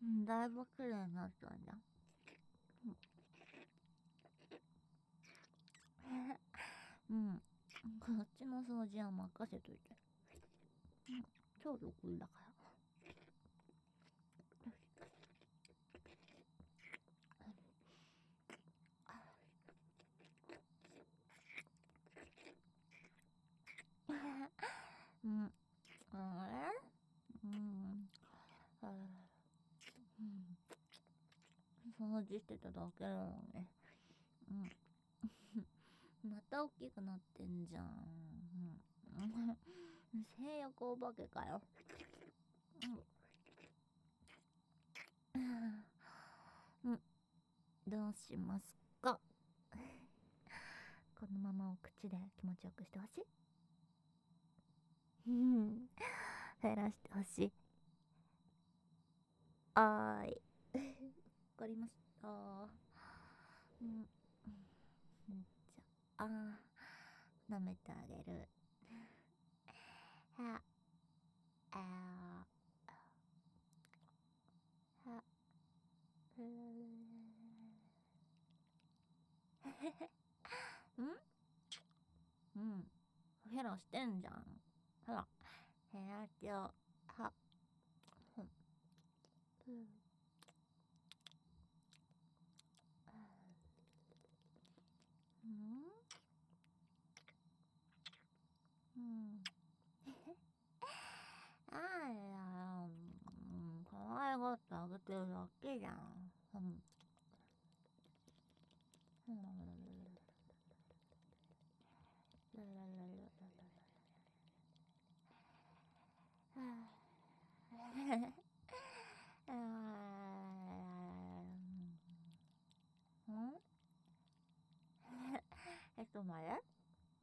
だいぶ綺麗になったんじゃん。うん。こっちの掃除は任せといて。超得意だから。うん。あれうん。掃除してただけなのに。また大きくなってんじゃん。性欲お化けかよ。どうしますか？このままお口で気持ちよくしてほしい？減らしてほしい？あーい。わかりました。じゃあ、舐めてあげる。は、あー、は、うん。ヘラしてんじゃん。ほら、ヘラってよ。は、うん。うん。あら、可愛がってあげてるだけじゃん。ちょっと待って。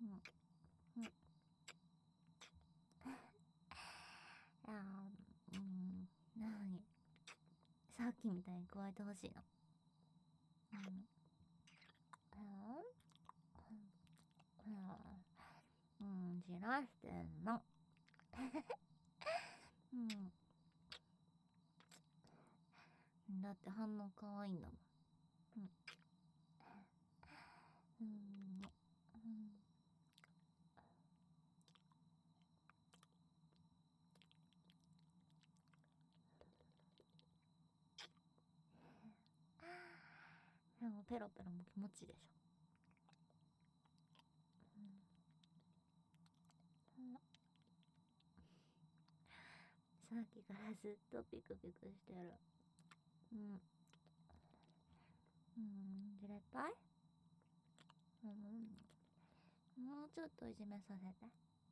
いやなに、さっきみたいに加えてほしいの。じらしてんの。だって反応可愛いんだもん。でもペロペロも気持ちいいでしょ。さっきからずっとピクピクしてる。じれったい？もうちょっといじめさせて。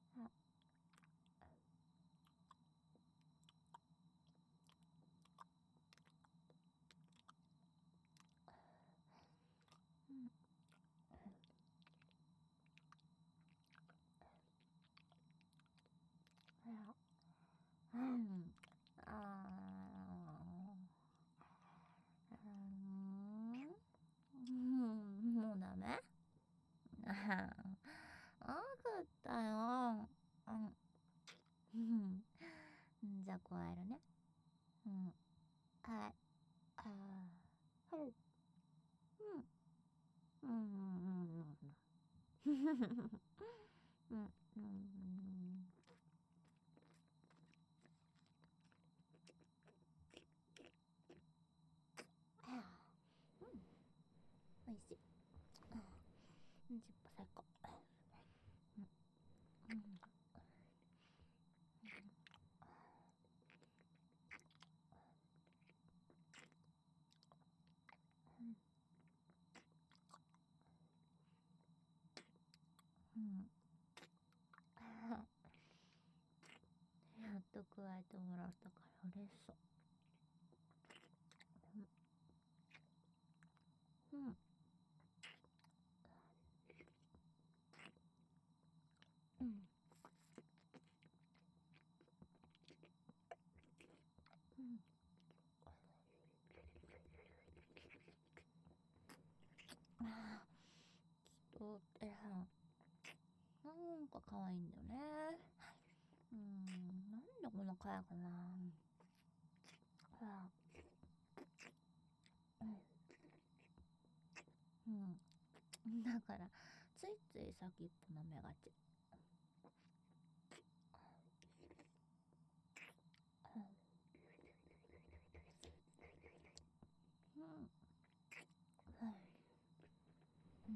もうダメ？ああ、分かったよ。じゃあ加えるね。はい。はい。うん。うん。おいしい。チップ最高。やっと加えてもらったから嬉しそう。人ってさ、なんか可愛いんだよね。なんでこんな可愛いかな。ほら、 らついつい先っぽ舐めがち。うん。うん。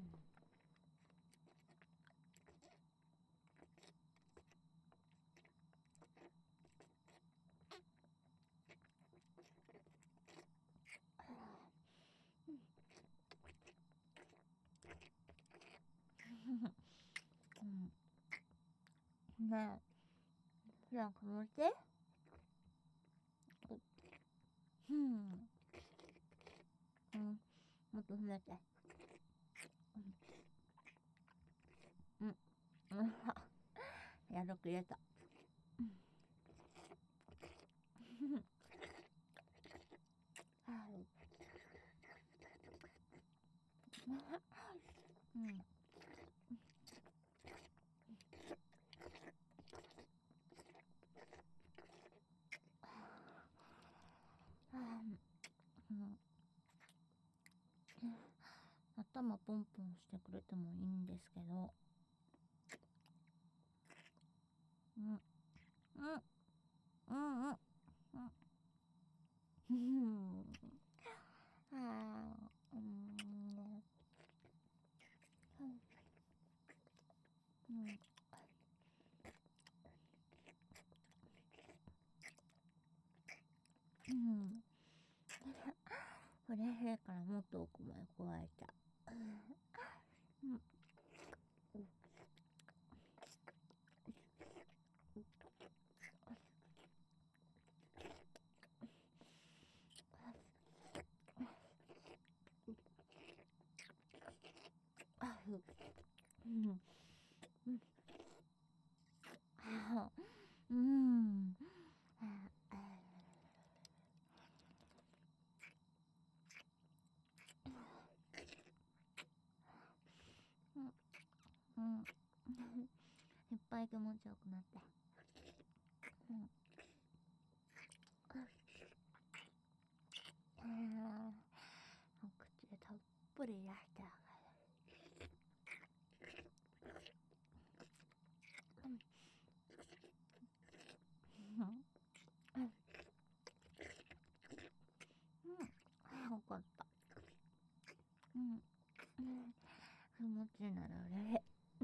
うん。ねえ、なんか乗って。うん。うん。もっと踏めて。うん。うん。やるくれた。うん。うん。うん。頭ポンポンしてくれてもいいんですけど。うん。うん。うん。うん。うん。ああ。うん。うん。うん。嬉しいからもっと奥まで加えちゃう。うん。うん。うん。うん。いっぱい気持ちよくなって。うん。口でたっぷり出してあげる。うん。よかった。うん。気持ちいいなら嬉しい。うん。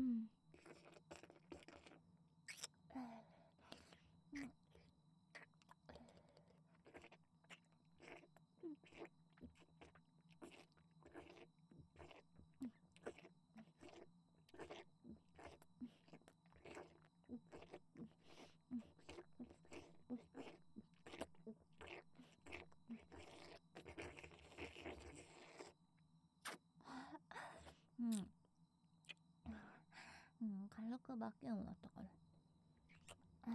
うん。うん。軽くバキュームだったから。うん。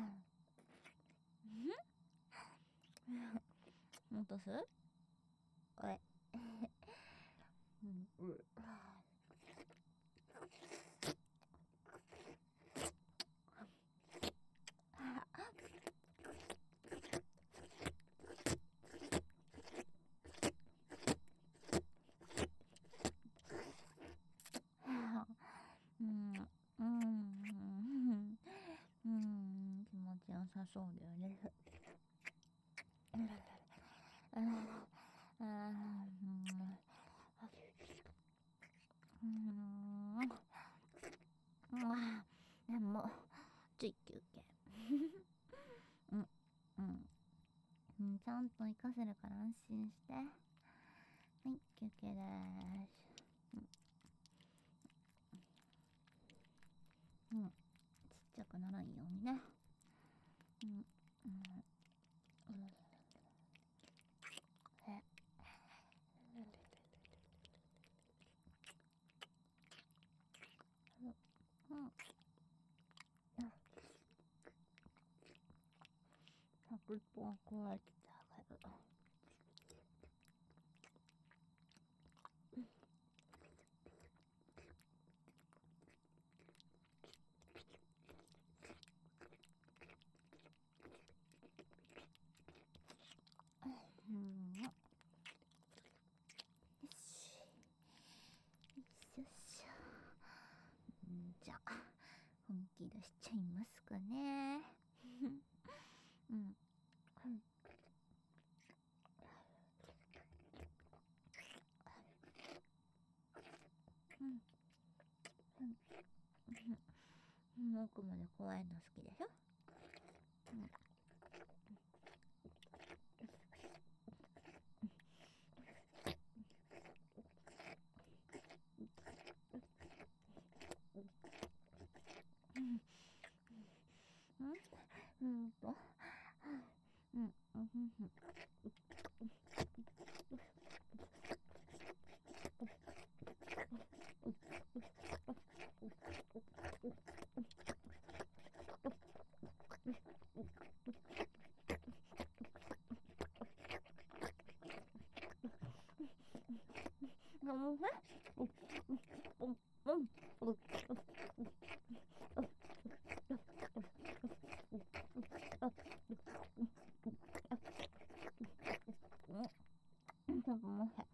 落とす。おい。うん。うん。うん。うん。気持ちよさそうだよね。うん。うん。でもつい休憩。うん。うん。うん。ちゃんと活かせるから安心して。はい、休憩でーす。うん。ちっちゃくならんようにね。うん。うん。うん。うん。先っぽは加えてあげる。うん。よし。よいしょ。 しちゃいますかね。うん。奥まで怖いの好きでしょ。うんと、うん、ちょっともう一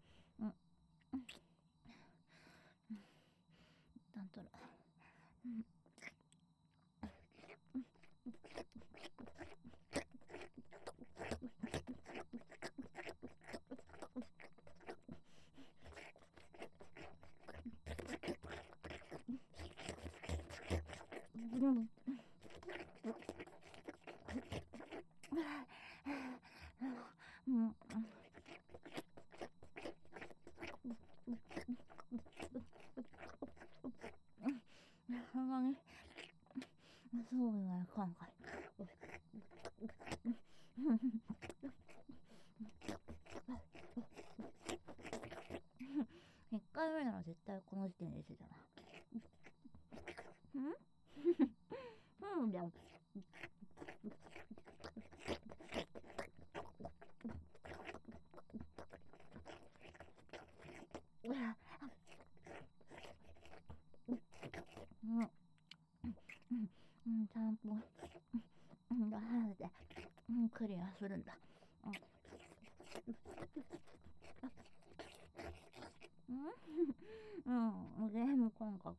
旦取る。ほんまにそう言われかんかい。1回目なら絶対この時点で一緒じゃない。じゃん。ちゃんと話でクリアするんだ。ゲーム感覚。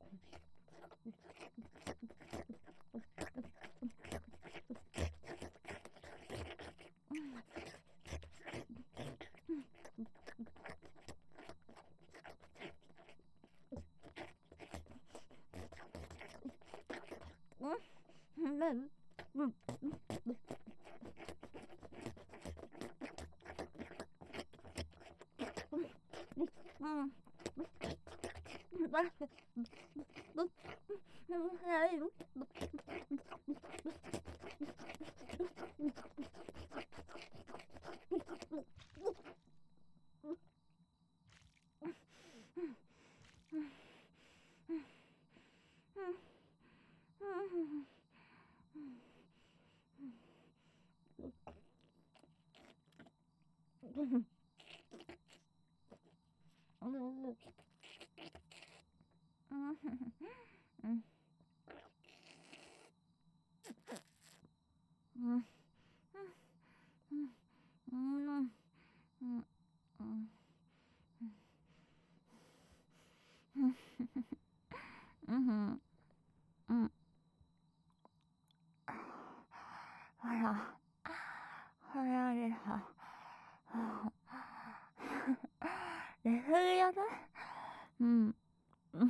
レフリアだ。うん。うん。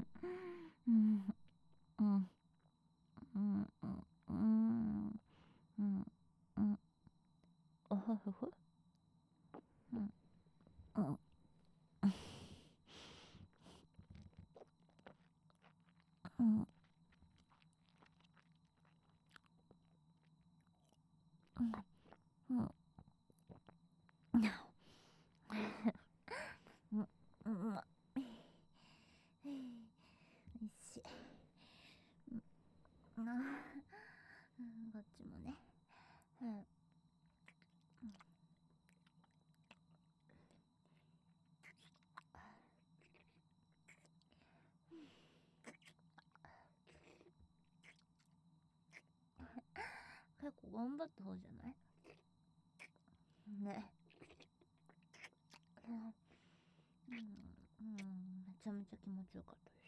うん。うん。うん。うん。うん。うん。おほほほ。うん。うん。うん。うん。うん。おいしい。こっちもね。うん。結構頑張った方じゃないね。めちゃめちゃ気持ちよかった。